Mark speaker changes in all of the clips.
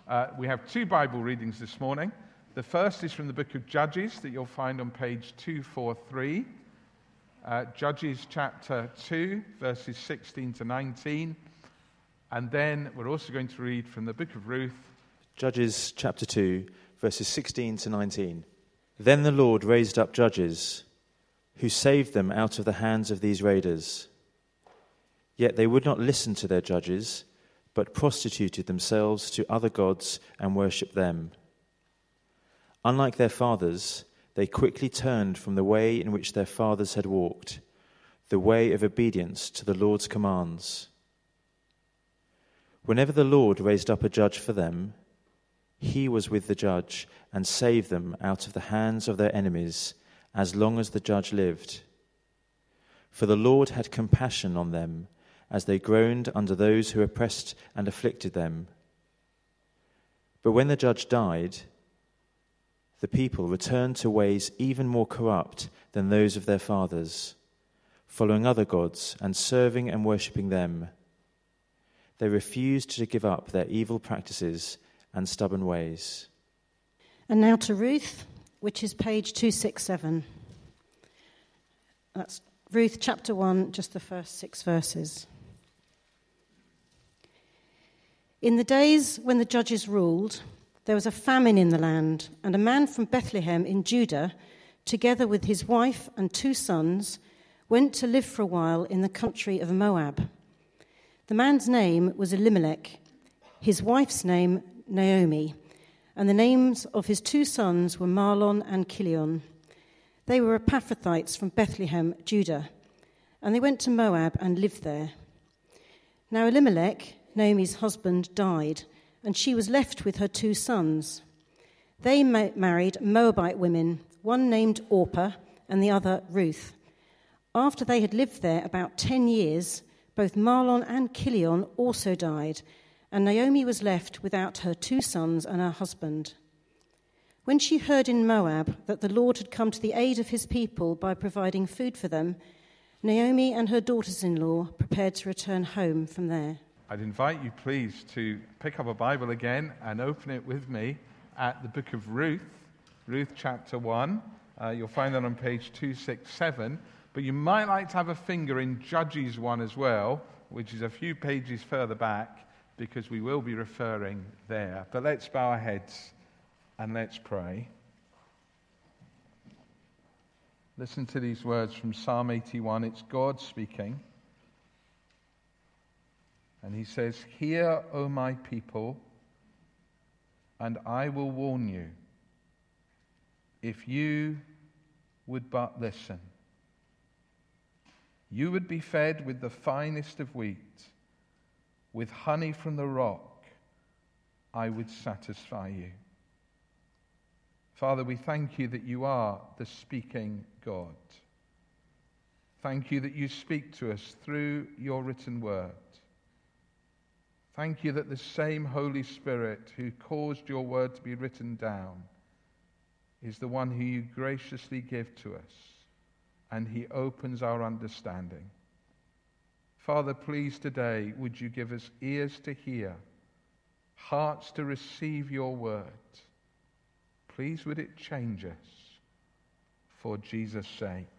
Speaker 1: We have two Bible readings this morning. The first is from the book of Judges that you'll find on page 243. Judges chapter 2, verses 16 to 19. And then we're also going to read from the book of Ruth.
Speaker 2: Judges chapter 2, verses 16 to 19. Then the Lord raised up judges, who saved them out of the hands of these raiders. Yet they would not listen to their judges, but prostituted themselves to other gods and worshipped them. Unlike their fathers, they quickly turned from the way in which their fathers had walked, the way of obedience to the Lord's commands. Whenever the Lord raised up a judge for them, he was with the judge and saved them out of the hands of their enemies as long as the judge lived. For the Lord had compassion on them as they groaned under those who oppressed and afflicted them. But when the judge died, the people returned to ways even more corrupt than those of their fathers, following other gods and serving and worshipping them. They refused to give up their evil practices and stubborn ways.
Speaker 3: And now to Ruth, which is page 267. That's Ruth chapter 1, just the first 6 verses. In the days when the judges ruled, there was a famine in the land, and a man from Bethlehem in Judah, together with his wife and 2 sons, went to live for a while in the country of Moab. The man's name was Elimelech, his wife's name Naomi, and the names of his 2 sons were Mahlon and Chilion. They were Epaphrathites from Bethlehem, Judah, and they went to Moab and lived there. Now Elimelech, Naomi's husband, died, and she was left with her 2 sons. They married Moabite women, one named Orpah and the other Ruth. After they had lived there about 10 years, both Mahlon and Chilion also died, and Naomi was left without her 2 sons and her husband. When she heard in Moab that the Lord had come to the aid of his people by providing food for them, Naomi and her daughters-in-law prepared to return home from there.
Speaker 1: I'd invite you, please, to pick up a Bible again and open it with me at the book of Ruth, Ruth chapter 1. You'll find that on page 267. But you might like to have a finger in Judges 1 as well, which is a few pages further back, because we will be referring there. But let's bow our heads and let's pray. Listen to these words from Psalm 81. It's God speaking. And he says, "Hear, O my people, and I will warn you, if you would but listen. You would be fed with the finest of wheat, with honey from the rock, I would satisfy you." Father, we thank you that you are the speaking God. Thank you that you speak to us through your written word. Thank you that the same Holy Spirit who caused your word to be written down is the one who you graciously give to us, and he opens our understanding. Father, please today, would you give us ears to hear, hearts to receive your word. Please would it change us for Jesus' sake.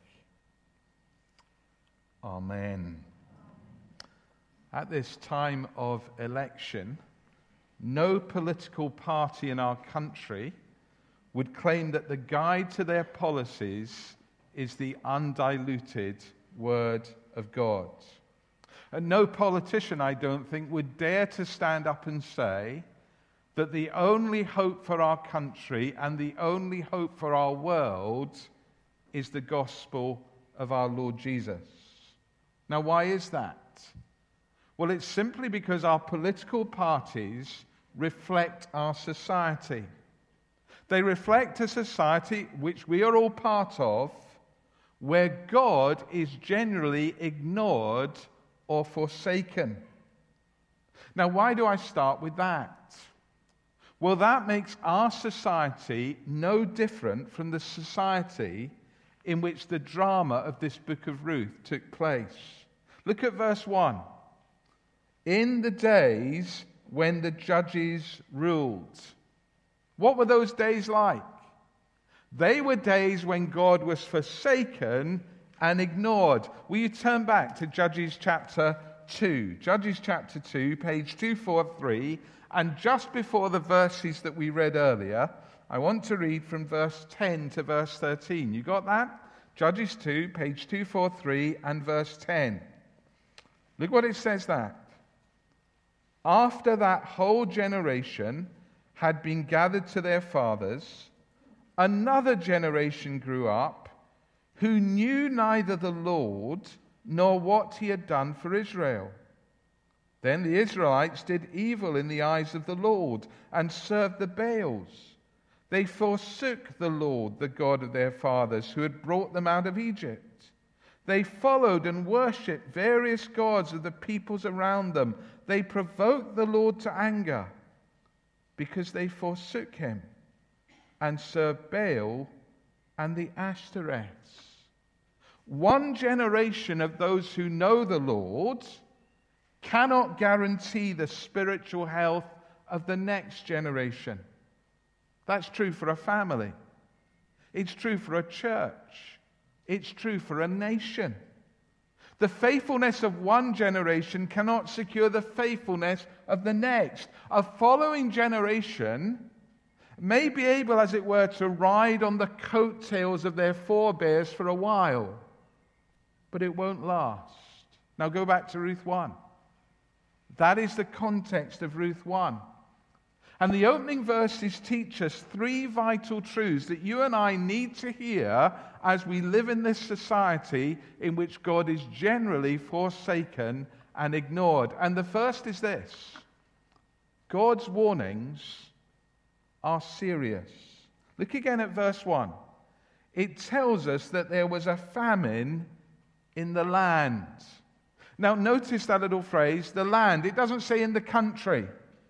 Speaker 1: Amen. At this time of election, no political party in our country would claim that the guide to their policies is the undiluted Word of God. And no politician, I don't think, would dare to stand up and say that the only hope for our country and the only hope for our world is the gospel of our Lord Jesus. Now, why is that? Well, it's simply because our political parties reflect our society. They reflect a society which we are all part of, where God is generally ignored or forsaken. Now, why do I start with that? Well, that makes our society no different from the society in which the drama of this book of Ruth took place. Look at verse 1. In the days when the judges ruled. What were those days like? They were days when God was forsaken and ignored. Will you turn back to Judges chapter 2? Judges chapter 2, page 243. And just before the verses that we read earlier, I want to read from verse 10 to verse 13. You got that? Judges 2, page 243 and verse 10. Look what it says there. After that whole generation had been gathered to their fathers, another generation grew up who knew neither the Lord nor what he had done for Israel. Then the Israelites did evil in the eyes of the Lord and served the Baals. They forsook the Lord, the God of their fathers, who had brought them out of Egypt. They followed and worshipped various gods of the peoples around them. They provoked the Lord to anger because they forsook him and served Baal and the Ashtoreths. One generation of those who know the Lord cannot guarantee the spiritual health of the next generation. That's true for a family. It's true for a church. It's true for a nation. The faithfulness of one generation cannot secure the faithfulness of the next. A following generation may be able, as it were, to ride on the coattails of their forebears for a while, but it won't last. Now go back to Ruth 1. That is the context of Ruth 1. And the opening verses teach us three vital truths that you and I need to hear as we live in this society in which God is generally forsaken and ignored. And the first is this: God's warnings are serious. Look again at verse 1. It tells us that there was a famine in the land. Now notice that little phrase, the land. It doesn't say in the country.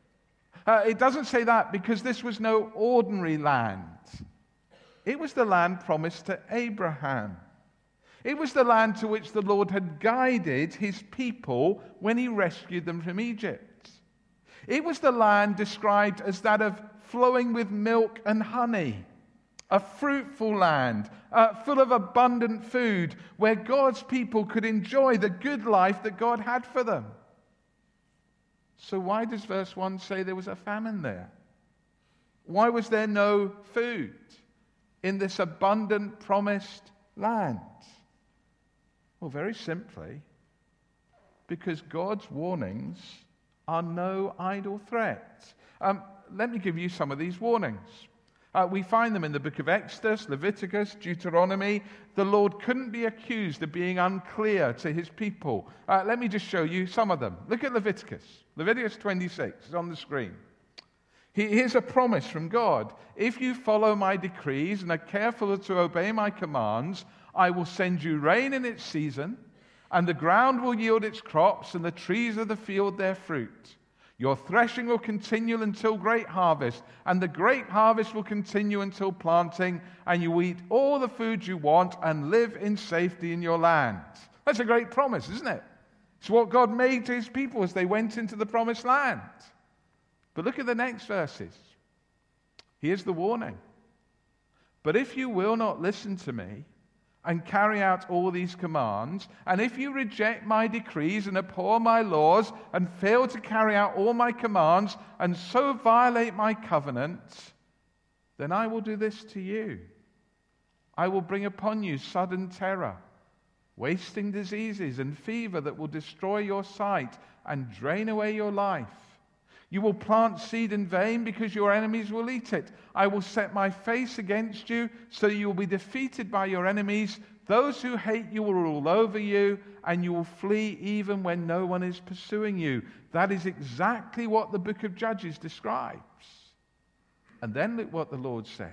Speaker 1: It doesn't say that because this was no ordinary land. It was the land promised to Abraham. It was the land to which the Lord had guided his people when he rescued them from Egypt. It was the land described as that of flowing with milk and honey, a fruitful land, full of abundant food, where God's people could enjoy the good life that God had for them. So why does verse 1 say there was a famine there? Why was there no food in this abundant, promised land? Well, very simply, because God's warnings are no idle threats. Let me give you some of these warnings. We find them in the book of Exodus, Leviticus, Deuteronomy. The Lord couldn't be accused of being unclear to his people. Let me just show you some of them. Look at Leviticus. Leviticus 26 is on the screen. Here's a promise from God. If you follow my decrees and are careful to obey my commands, I will send you rain in its season, and the ground will yield its crops, and the trees of the field their fruit. Your threshing will continue until great harvest, and the great harvest will continue until planting, and you will eat all the food you want and live in safety in your land. That's a great promise, isn't it? It's what God made to his people as they went into the promised land. But look at the next verses. Here's the warning. But if you will not listen to me and carry out all these commands, and if you reject my decrees and abhor my laws and fail to carry out all my commands and so violate my covenant, then I will do this to you. I will bring upon you sudden terror, wasting diseases and fever that will destroy your sight and drain away your life. You will plant seed in vain because your enemies will eat it. I will set my face against you so you will be defeated by your enemies. Those who hate you will rule over you, and you will flee even when no one is pursuing you. That is exactly what the book of Judges describes. And then look what the Lord says.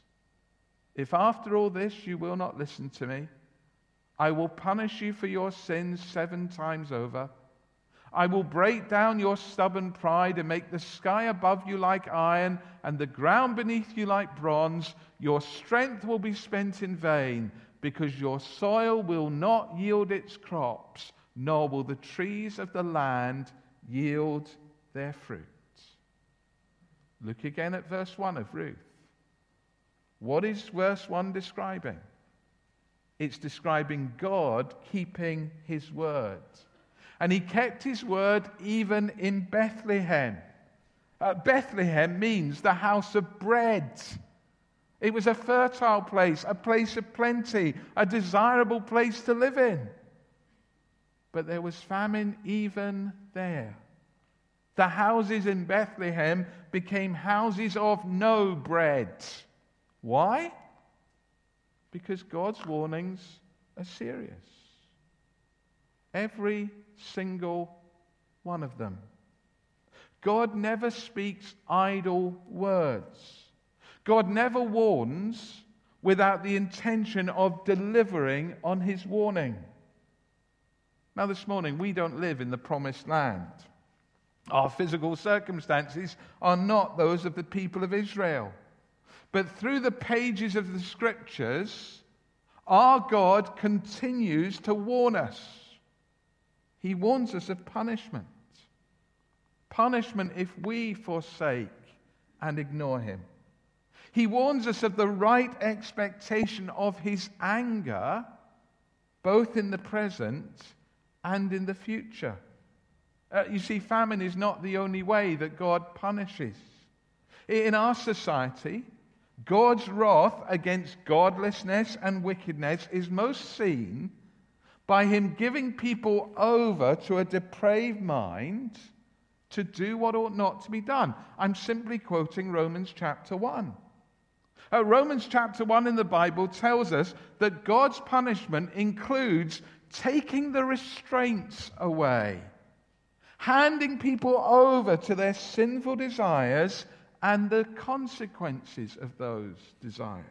Speaker 1: If after all this you will not listen to me, I will punish you for your sins 7 times over. I will break down your stubborn pride and make the sky above you like iron and the ground beneath you like bronze. Your strength will be spent in vain because your soil will not yield its crops, nor will the trees of the land yield their fruit. Look again at verse 1 of Ruth. What is verse 1 describing? It's describing God keeping his word. And he kept his word even in Bethlehem. Bethlehem means the house of bread. It was a fertile place, a place of plenty, a desirable place to live in. But there was famine even there. The houses in Bethlehem became houses of no bread. Why? Because God's warnings are serious. Every single one of them. God never speaks idle words. God never warns without the intention of delivering on his warning. Now this morning, we don't live in the promised land. Our physical circumstances are not those of the people of Israel. But through the pages of the Scriptures, our God continues to warn us. He warns us of punishment. Punishment if we forsake and ignore him. He warns us of the right expectation of his anger, both in the present and in the future. You see, famine is not the only way that God punishes. In our society, God's wrath against godlessness and wickedness is most seen by him giving people over to a depraved mind to do what ought not to be done. I'm simply quoting Romans chapter 1. Romans chapter 1 in the Bible tells us that God's punishment includes taking the restraints away, handing people over to their sinful desires and the consequences of those desires.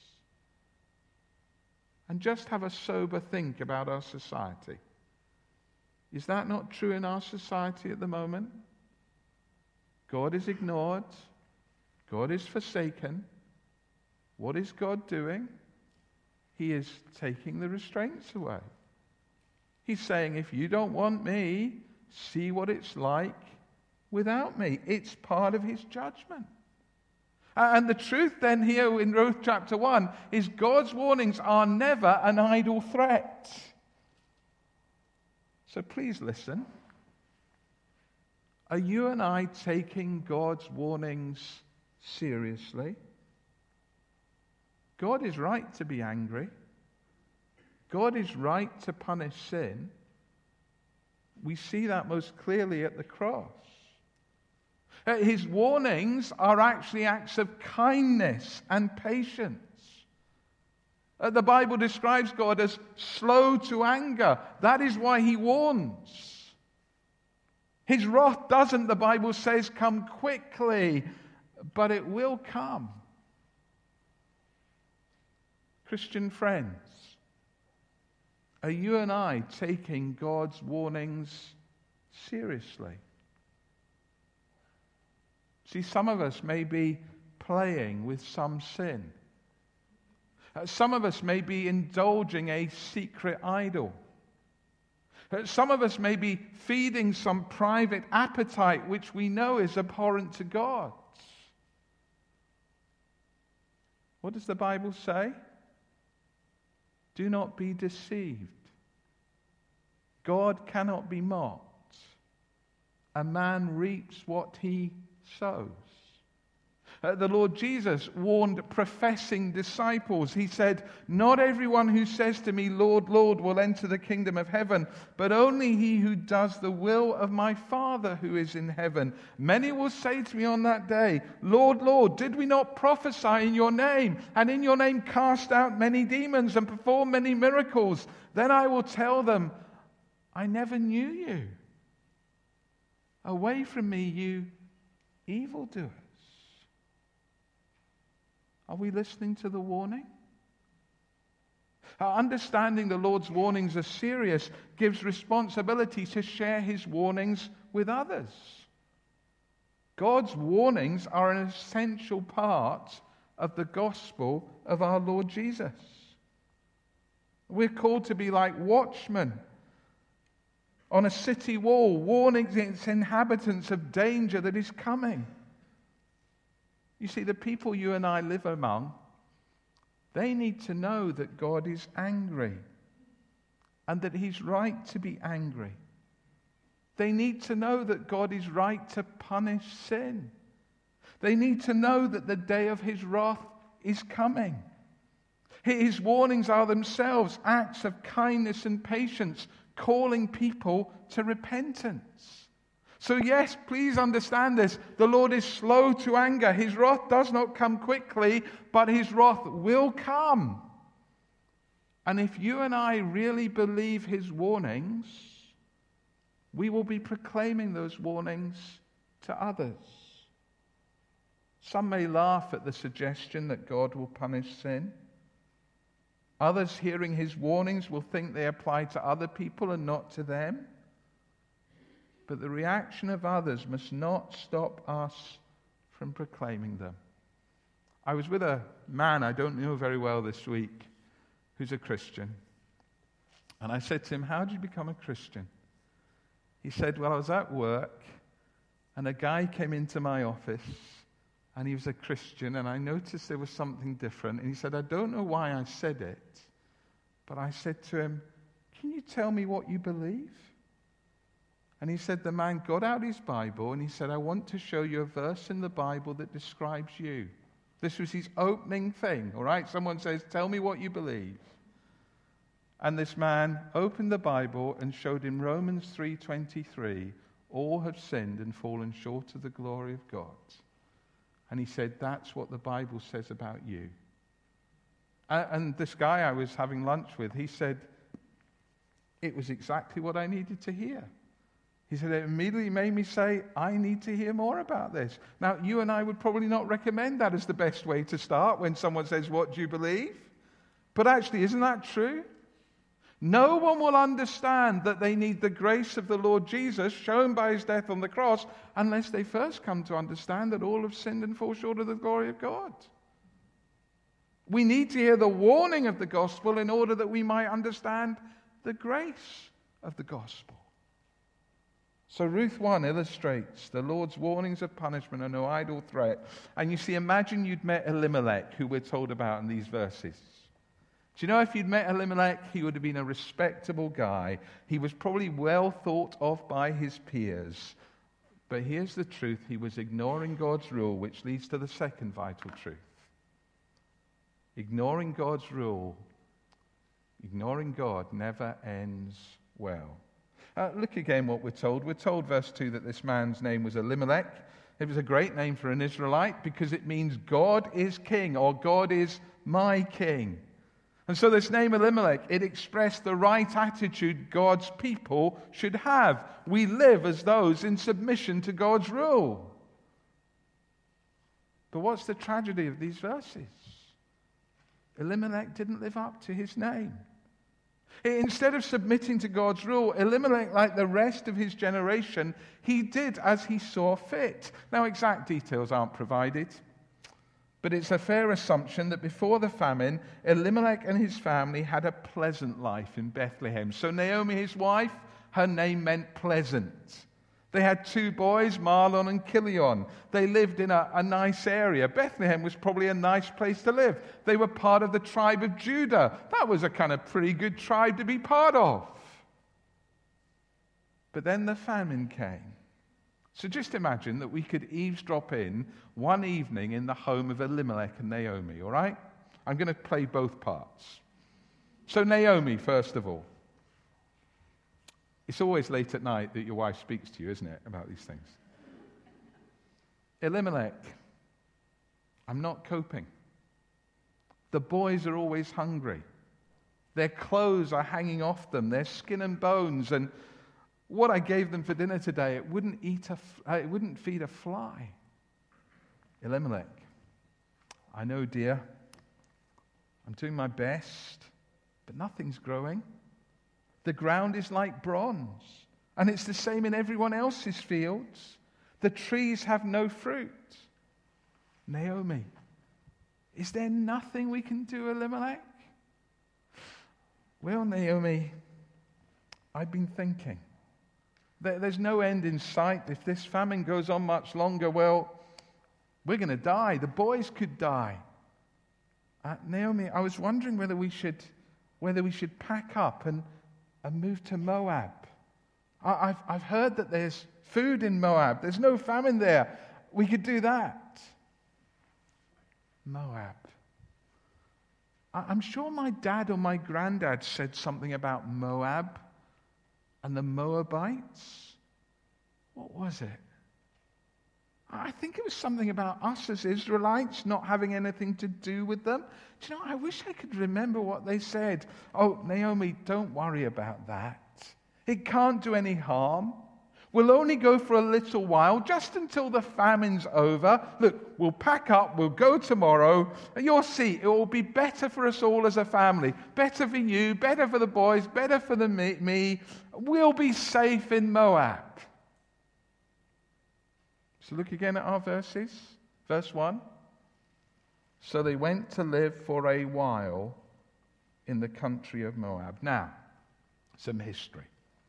Speaker 1: And just have a sober think about our society. Is that not true in our society at the moment? God is ignored. God is forsaken. What is God doing? He is taking the restraints away. He's saying, if you don't want me, see what it's like without me. It's part of his judgment. And the truth then here in Ruth chapter 1 is God's warnings are never an idle threat. So please listen. Are you and I taking God's warnings seriously? God is right to be angry. God is right to punish sin. We see that most clearly at the cross. His warnings are actually acts of kindness and patience. The Bible describes God as slow to anger. That is why he warns. His wrath doesn't, the Bible says, come quickly, but it will come. Christian friends, are you and I taking God's warnings seriously? See, some of us may be playing with some sin. Some of us may be indulging a secret idol. Some of us may be feeding some private appetite which we know is abhorrent to God. What does the Bible say? Do not be deceived. God cannot be mocked. A man reaps what he sows. The Lord Jesus warned professing disciples. He said, not everyone who says to me, Lord, Lord, will enter the kingdom of heaven, but only he who does the will of my Father who is in heaven. Many will say to me on that day, Lord, Lord, did we not prophesy in your name, and in your name cast out many demons and perform many miracles? Then I will tell them, I never knew you. Away from me, you evildoers. Are we listening to the warning? Understanding the Lord's warnings are serious gives responsibility to share his warnings with others. God's warnings are an essential part of the gospel of our Lord Jesus. We're called to be like watchmen on a city wall, warning its inhabitants of danger that is coming. You see, the people you and I live among, they need to know that God is angry and that he's right to be angry. They need to know that God is right to punish sin. They need to know that the day of his wrath is coming. His warnings are themselves acts of kindness and patience, calling people to repentance. So yes, please understand this. The Lord is slow to anger. His wrath does not come quickly, but his wrath will come. And if you and I really believe his warnings, we will be proclaiming those warnings to others. Some may laugh at the suggestion that God will punish sin. Others, hearing his warnings, will think they apply to other people and not to them. But the reaction of others must not stop us from proclaiming them. I was with a man I don't know very well this week who's a Christian. And I said to him, "How did you become a Christian?" He said, "Well, I was at work and a guy came into my office and he was a Christian and I noticed there was something different." And he said, "I don't know why I said it, but I said to him, 'Can you tell me what you believe?' And he said the man got out his Bible and he said, 'I want to show you a verse in the Bible that describes you.'" This was his opening thing, all right? Someone says, "Tell me what you believe." And this man opened the Bible and showed him Romans 3:23, "All have sinned and fallen short of the glory of God." And he said, "That's what the Bible says about you." And this guy I was having lunch with, he said, "It was exactly what I needed to hear." He said, "It immediately made me say, I need to hear more about this." Now, you and I would probably not recommend that as the best way to start when someone says, "What do you believe?" But actually, isn't that true? No one will understand that they need the grace of the Lord Jesus shown by his death on the cross unless they first come to understand that all have sinned and fall short of the glory of God. We need to hear the warning of the gospel in order that we might understand the grace of the gospel. So Ruth 1 illustrates the Lord's warnings of punishment are no idle threat. And you see, imagine you'd met Elimelech, who we're told about in these verses. Do you know, if you'd met Elimelech, he would have been a respectable guy. He was probably well thought of by his peers. But here's the truth. He was ignoring God's rule, which leads to the second vital truth. Ignoring God's rule, ignoring God never ends well. Look again what we're told. We're told, verse 2, that this man's name was Elimelech. It was a great name for an Israelite because it means God is king, or God is my king. And so this name Elimelech, it expressed the right attitude God's people should have. We live as those in submission to God's rule. But what's the tragedy of these verses? Elimelech didn't live up to his name. Instead of submitting to God's rule, Elimelech, like the rest of his generation, he did as he saw fit. Now, exact details aren't provided, but it's a fair assumption that before the famine, Elimelech and his family had a pleasant life in Bethlehem. So Naomi, his wife, her name meant pleasant. They had 2 boys, Mahlon and Chilion. They lived in a nice area. Bethlehem was probably a nice place to live. They were part of the tribe of Judah. That was a kind of pretty good tribe to be part of. But then the famine came. So just imagine that we could eavesdrop in one evening in the home of Elimelech and Naomi, all right? I'm going to play both parts. So Naomi, first of all. It's always late at night that your wife speaks to you, isn't it, about these things? Elimelech, I'm not coping. The boys are always hungry. Their clothes are hanging off them. They're skin and bones. And what I gave them for dinner today, it wouldn't feed a fly. Elimelech, I know, dear. I'm doing my best, but nothing's growing. The ground is like bronze, and it's the same in everyone else's fields. The trees have no fruit. Naomi, is there nothing we can do, Elimelech? Well, Naomi, I've been thinking. There's no end in sight. If this famine goes on much longer, well, We're going to die. The boys could die. Naomi, I was wondering whether we should pack up and move to Moab. I've heard that there's food in Moab. There's no famine there. We could do that. Moab. I'm sure my dad or my granddad said something about Moab and the Moabites. What was it? I think it was something about us as Israelites not having anything to do with them. Do you know, I wish I could remember what they said. Oh, Naomi, don't worry about that. It can't do any harm. We'll only go for a little while, just until the famine's over. Look, we'll pack up, we'll go tomorrow, and you'll see, it will be better for us all as a family. Better for you, better for the boys, better for me. We'll be safe in Moab. So look again at our verses. Verse 1. So they went to live for a while in the country of Moab. Now, some history.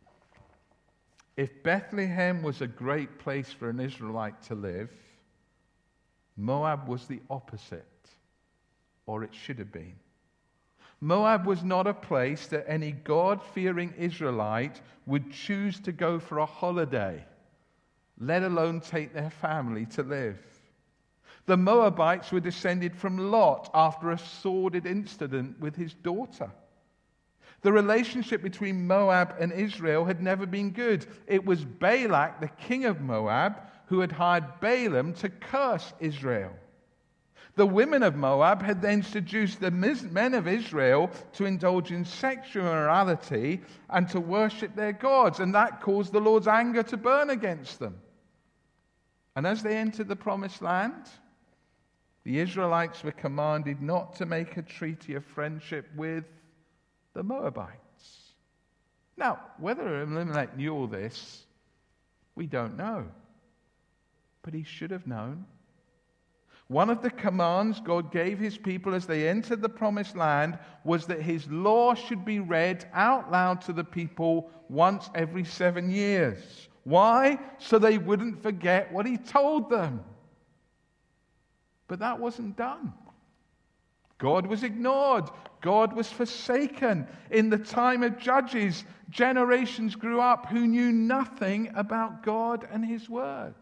Speaker 1: If Bethlehem was a great place for an Israelite to live, Moab was the opposite, or it should have been. Moab was not a place that any God-fearing Israelite would choose to go for a holiday, let alone take their family to live. The Moabites were descended from Lot after a sordid incident with his daughter. The relationship between Moab and Israel had never been good. It was Balak, the king of Moab, who had hired Balaam to curse Israel. The women of Moab had then seduced the men of Israel to indulge in sexual immorality and to worship their gods, and that caused the Lord's anger to burn against them. And as they entered the promised land, the Israelites were commanded not to make a treaty of friendship with the Moabites. Now, whether Elimelech knew all this, we don't know. But he should have known. One of the commands God gave his people as they entered the promised land was that his law should be read out loud to the people once every 7 years. Why? So they wouldn't forget what he told them. But that wasn't done. God was ignored. God was forsaken. In the time of Judges, generations grew up who knew nothing about God and his words.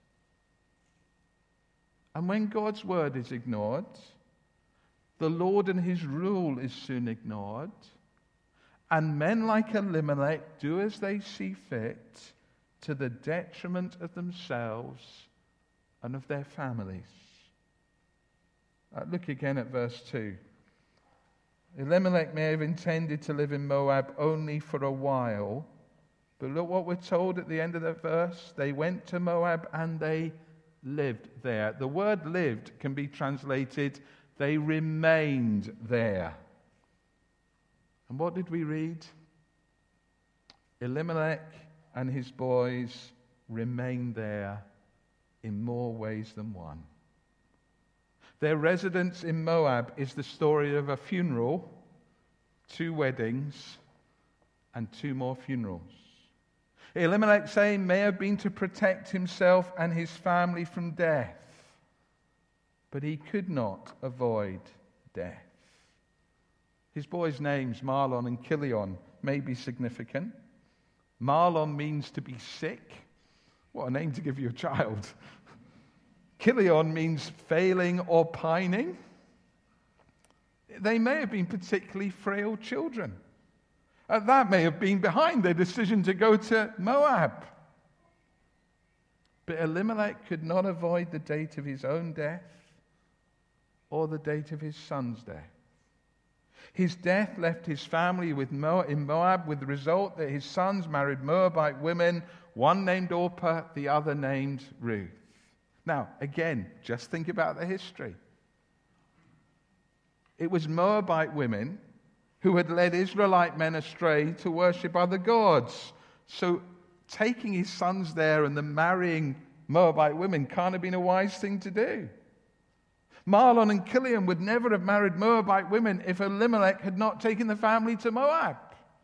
Speaker 1: And when God's word is ignored, the Lord and his rule is soon ignored, and men like Elimelech do as they see fit to the detriment of themselves and of their families. Look again at verse 2. Elimelech may have intended to live in Moab only for a while, but look what we're told at the end of that verse. They went to Moab and they lived there. The word lived can be translated, they remained there. And what did we read? Elimelech and his boys remained there in more ways than one. Their residence in Moab is the story of a funeral, 2 weddings, and 2 more funerals. Elimelech's aim may have been to protect himself and his family from death, but he could not avoid death. His boys' names, Mahlon and Chilion, may be significant. Mahlon means to be sick. What a name to give your child. Chilion means failing or pining. They may have been particularly frail children. That may have been behind their decision to go to Moab. But Elimelech could not avoid the date of his own death or the date of his son's death. His death left his family in Moab with the result that his sons married Moabite women, one named Orpah, the other named Ruth. Now, again, just think about the history. It was Moabite women who had led Israelite men astray to worship other gods. So taking his sons there and then marrying Moabite women can't have been a wise thing to do. Mahlon and Chilion would never have married Moabite women if Elimelech had not taken the family to Moab.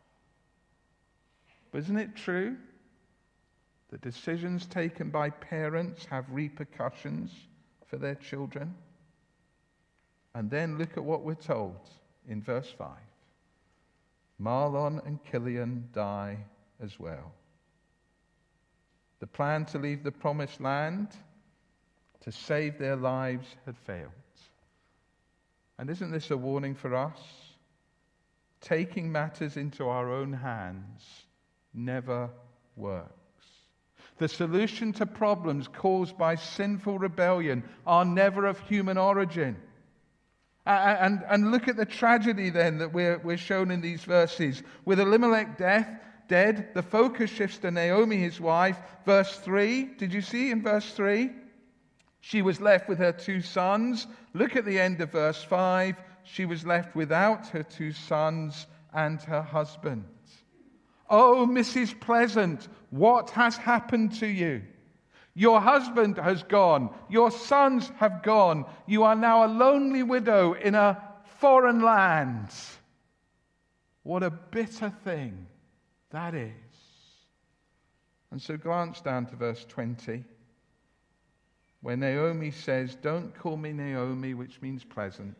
Speaker 1: But isn't it true that decisions taken by parents have repercussions for their children? And then look at what we're told in verse 5. Mahlon and Chilion die as well. The plan to leave the promised land, to save their lives, had failed. And isn't this a warning for us? Taking matters into our own hands never works. The solution to problems caused by sinful rebellion are never of human origin. And look at the tragedy then that we're shown in these verses. With Elimelech dead, the focus shifts to Naomi, his wife. Verse 3, did you see in verse 3? She was left with her 2 sons. Look at the end of verse 5. She was left without her 2 sons and her husband. Oh, Mrs. Pleasant, what has happened to you? Your husband has gone. Your sons have gone. You are now a lonely widow in a foreign land. What a bitter thing that is. And so glance down to verse 20, where Naomi says, "Don't call me Naomi," which means pleasant,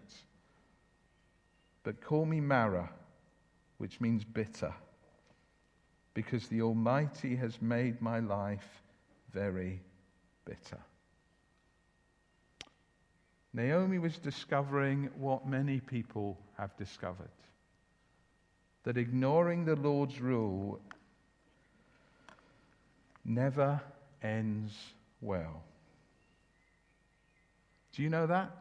Speaker 1: "but call me Mara," which means bitter, because the Almighty has made my life very bitter. Naomi was discovering what many people have discovered, that ignoring the Lord's rule never ends well. Do you know that?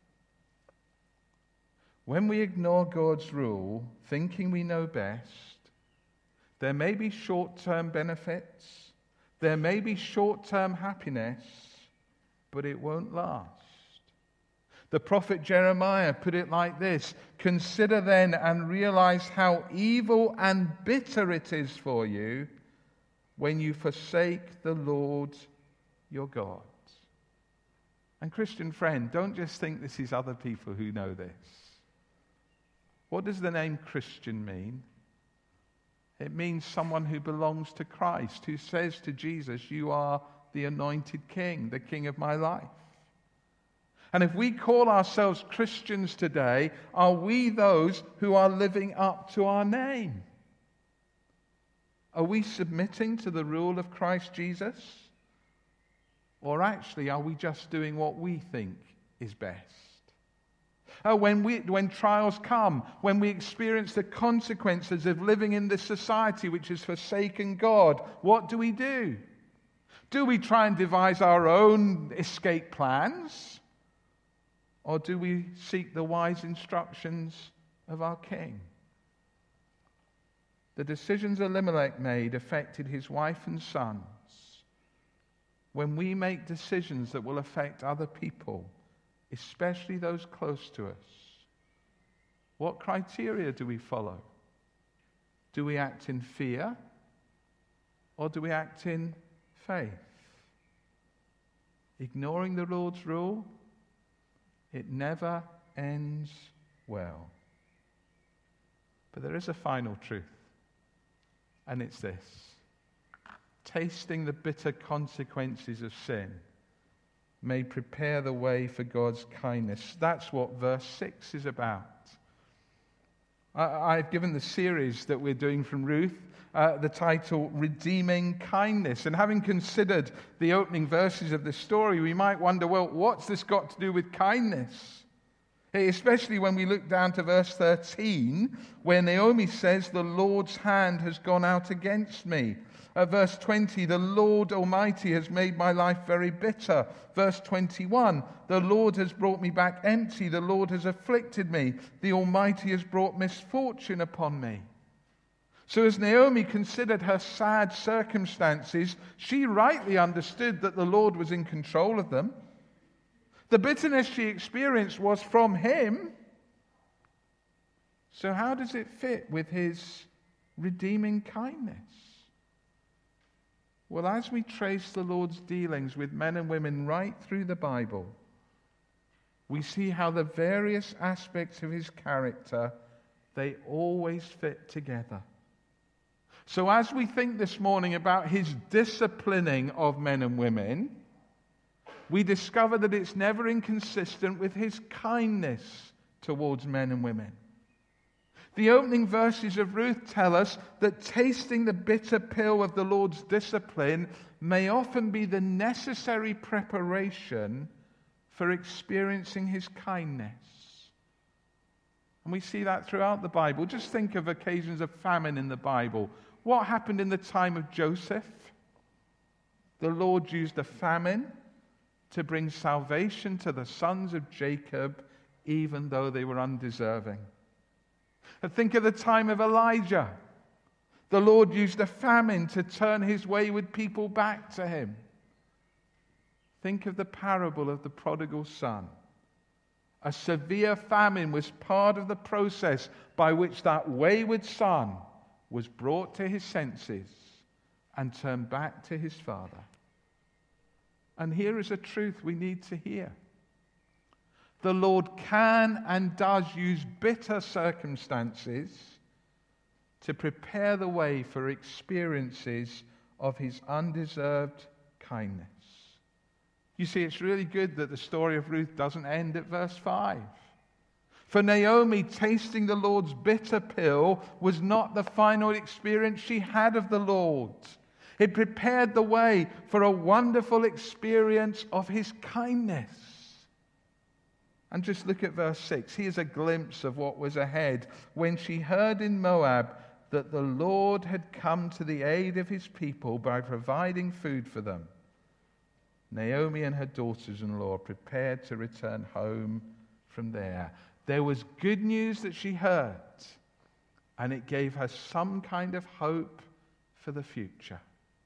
Speaker 1: When we ignore God's rule, thinking we know best, there may be short-term benefits, there may be short-term happiness, but it won't last. The prophet Jeremiah put it like this: "Consider then and realize how evil and bitter it is for you when you forsake the Lord your God." And Christian friend, don't just think this is other people who know this. What does the name Christian mean? It means someone who belongs to Christ, who says to Jesus, "You are the anointed King, the King of my life." And if we call ourselves Christians today, are we those who are living up to our name? Are we submitting to the rule of Christ Jesus? Or actually, are we just doing what we think is best? When trials come, when we experience the consequences of living in this society which has forsaken God, what do we do? Do we try and devise our own escape plans? Or do we seek the wise instructions of our King? The decisions Elimelech made affected his wife and sons. When we make decisions that will affect other people, especially those close to us, what criteria do we follow? Do we act in fear, or do we act in faith? Ignoring the Lord's rule, it never ends well. But there is a final truth, and it's this: tasting the bitter consequences of sin may prepare the way for God's kindness. That's what verse 6 is about. I've given the series that we're doing from Ruth the title Redeeming Kindness. And having considered the opening verses of this story, we might wonder, well, what's this got to do with kindness? Especially when we look down to verse 13, where Naomi says, "The Lord's hand has gone out against me." Verse 20, "The Lord Almighty has made my life very bitter." Verse 21, "The Lord has brought me back empty. The Lord has afflicted me. The Almighty has brought misfortune upon me." So as Naomi considered her sad circumstances, she rightly understood that the Lord was in control of them. The bitterness she experienced was from Him. So how does it fit with His redeeming kindness? Well, as we trace the Lord's dealings with men and women right through the Bible, we see how the various aspects of His character, they always fit together. So as we think this morning about His disciplining of men and women, we discover that it's never inconsistent with his kindness towards men and women. The opening verses of Ruth tell us that tasting the bitter pill of the Lord's discipline may often be the necessary preparation for experiencing his kindness. And we see that throughout the Bible. Just think of occasions of famine in the Bible. What happened in the time of Joseph? The Lord used a famine to bring salvation to the sons of Jacob, even though they were undeserving. And think of the time of Elijah. The Lord used a famine to turn his wayward people back to him. Think of the parable of the prodigal son. A severe famine was part of the process by which that wayward son was brought to his senses and turned back to his father. And here is a truth we need to hear. The Lord can and does use bitter circumstances to prepare the way for experiences of his undeserved kindness. You see, it's really good that the story of Ruth doesn't end at verse 5. For Naomi, tasting the Lord's bitter pill was not the final experience she had of the Lord. It prepared the way for a wonderful experience of his kindness. And just look at verse 6. Here's a glimpse of what was ahead. When she heard in Moab that the Lord had come to the aid of his people by providing food for them, Naomi and her daughters-in-law prepared to return home from there. There was good news that she heard, and it gave her some kind of hope for the future.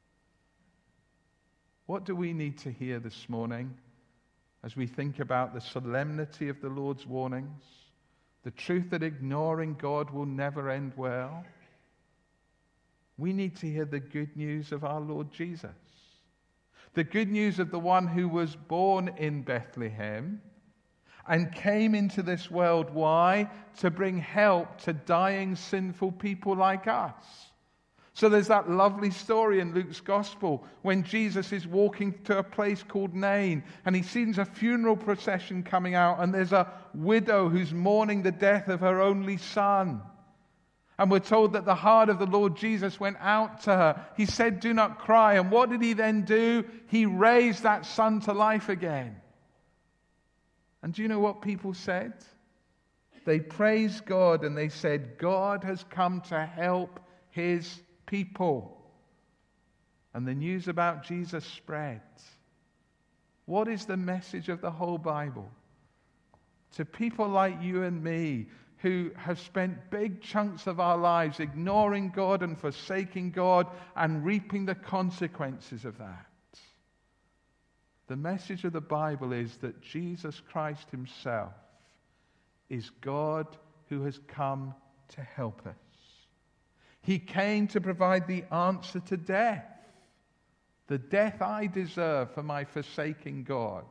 Speaker 1: What do we need to hear this morning as we think about the solemnity of the Lord's warnings, the truth that ignoring God will never end well? We need to hear the good news of our Lord Jesus. The good news of the one who was born in Bethlehem and came into this world. Why? To bring help to dying, sinful people like us. So there's that lovely story in Luke's Gospel when Jesus is walking to a place called Nain, and he sees a funeral procession coming out, and there's a widow who's mourning the death of her only son. And we're told that the heart of the Lord Jesus went out to her. He said, "Do not cry." And what did he then do? He raised that son to life again. And do you know what people said? They praised God and they said, God has come to help his people. And the news about Jesus spread. What is the message of the whole Bible? To people like you and me, who have spent big chunks of our lives ignoring God and forsaking God and reaping the consequences of that. The message of the Bible is that Jesus Christ himself is God who has come to help us. He came to provide the answer to death, the death I deserve for my forsaking God.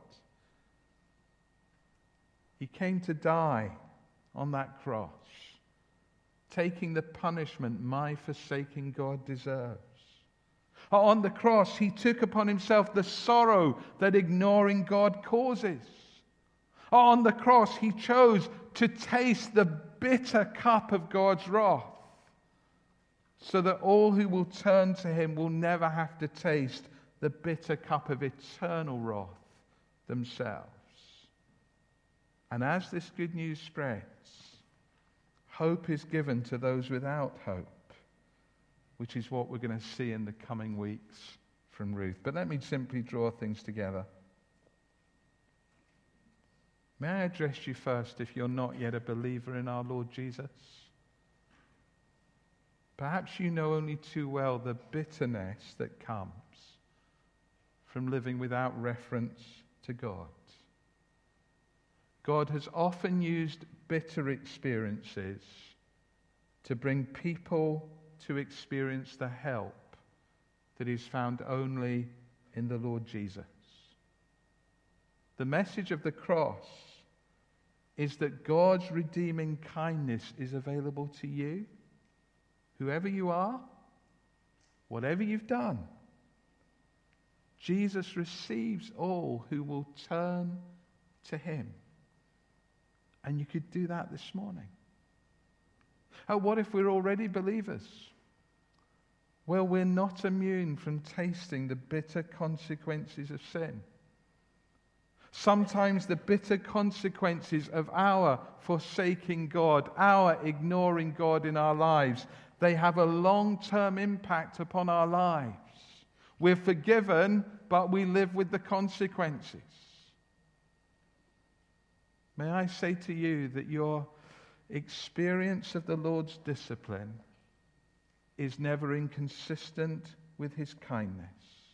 Speaker 1: He came to die on that cross, taking the punishment my forsaking God deserves. On the cross, he took upon himself the sorrow that ignoring God causes. On the cross, he chose to taste the bitter cup of God's wrath, so that all who will turn to him will never have to taste the bitter cup of eternal wrath themselves. And as this good news spreads, hope is given to those without hope, which is what we're going to see in the coming weeks from Ruth. But let me simply draw things together. May I address you first if you're not yet a believer in our Lord Jesus? Perhaps you know only too well the bitterness that comes from living without reference to God. God has often used bitter experiences to bring people to experience the help that is found only in the Lord Jesus. The message of the cross is that God's redeeming kindness is available to you, whoever you are, whatever you've done. Jesus receives all who will turn to him. And you could do that this morning. Oh, what if we're already believers? Well, we're not immune from tasting the bitter consequences of sin. Sometimes the bitter consequences of our forsaking God, our ignoring God in our lives, they have a long-term impact upon our lives. We're forgiven, but we live with the consequences. May I say to you that your experience of the Lord's discipline is never inconsistent with his kindness.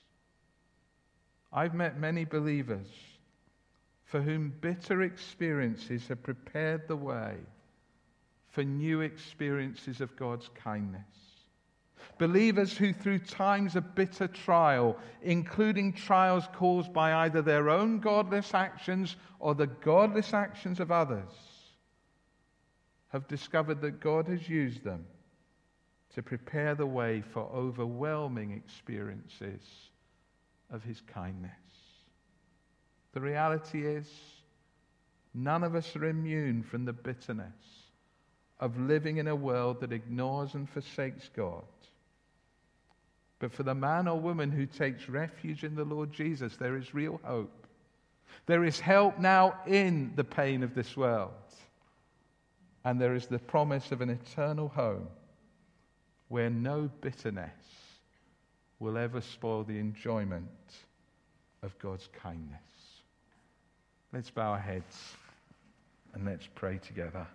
Speaker 1: I've met many believers for whom bitter experiences have prepared the way for new experiences of God's kindness. Believers who through times of bitter trial, including trials caused by either their own godless actions or the godless actions of others, have discovered that God has used them to prepare the way for overwhelming experiences of his kindness. The reality is, none of us are immune from the bitterness of living in a world that ignores and forsakes God. But for the man or woman who takes refuge in the Lord Jesus, there is real hope. There is help now in the pain of this world. And there is the promise of an eternal home where no bitterness will ever spoil the enjoyment of God's kindness. Let's bow our heads and let's pray together.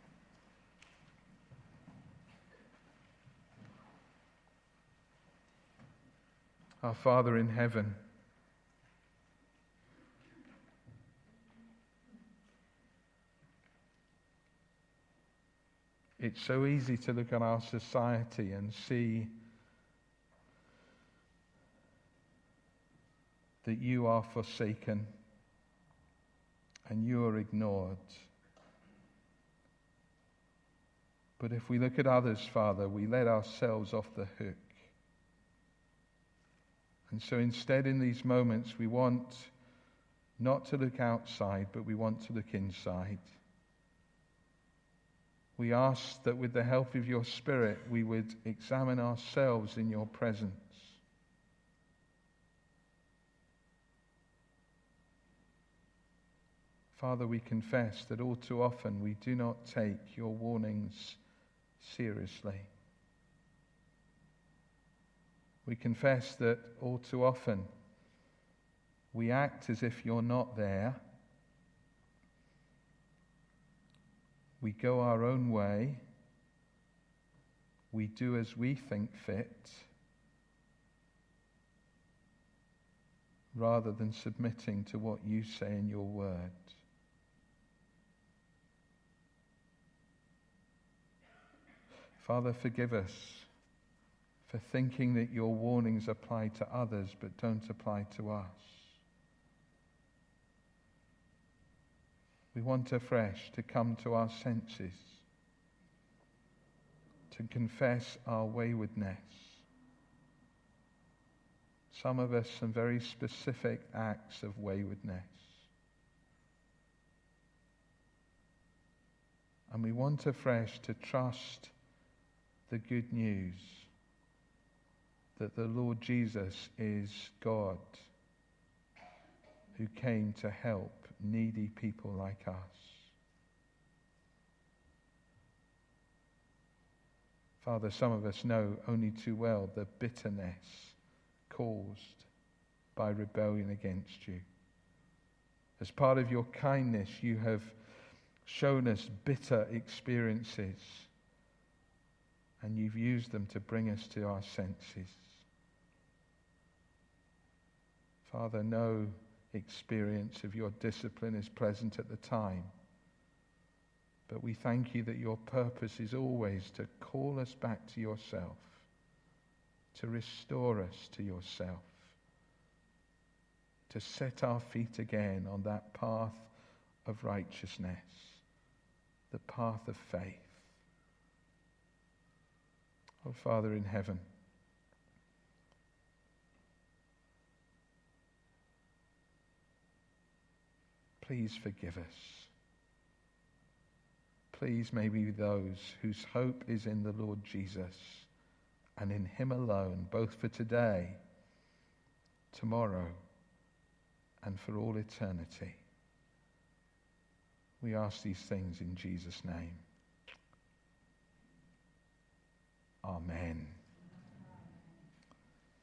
Speaker 1: Our Father in heaven, it's so easy to look at our society and see that you are forsaken and you are ignored. But if we look at others, Father, we let ourselves off the hook. And so instead in these moments we want not to look outside, but we want to look inside. We ask that with the help of your Spirit we would examine ourselves in your presence. Father, we confess that all too often we do not take your warnings seriously. We confess that all too often we act as if you're not there. We go our own way. We do as we think fit, rather than submitting to what you say in your word. Father, forgive us for thinking that your warnings apply to others but don't apply to us. We want afresh to come to our senses, to confess our waywardness. Some of us, some very specific acts of waywardness. And we want afresh to trust the good news that the Lord Jesus is God who came to help needy people like us. Father, some of us know only too well the bitterness caused by rebellion against you. As part of your kindness, you have shown us bitter experiences, and you've used them to bring us to our senses. Father, no experience of your discipline is pleasant at the time, but we thank you that your purpose is always to call us back to yourself, to restore us to yourself, to set our feet again on that path of righteousness, the path of faith. Oh, Father in heaven, please forgive us. Please may we be those whose hope is in the Lord Jesus and in him alone, both for today, tomorrow, and for all eternity. We ask these things in Jesus' name. Amen.